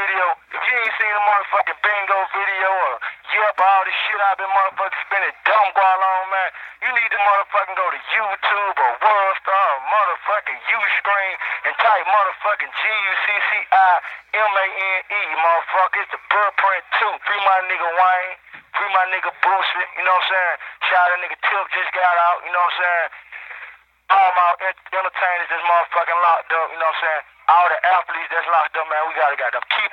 video, if you ain't seen the motherfucking bingo video or yep, all the shit I've been motherfucking spending dumb gual on, man, you need to motherfucking go to YouTube or Worldstar or motherfucking Uscreen and type motherfucking GUCCIMANE, motherfucker. It's the Blueprint 2. Free my nigga Wayne. Free my nigga Boosie. You know what I'm saying? Shout out that nigga Tip just got out. You know what I'm saying? All my entertainers that's motherfucking locked up. You know what I'm saying? All the athletes that's locked up, man, we gotta got them keep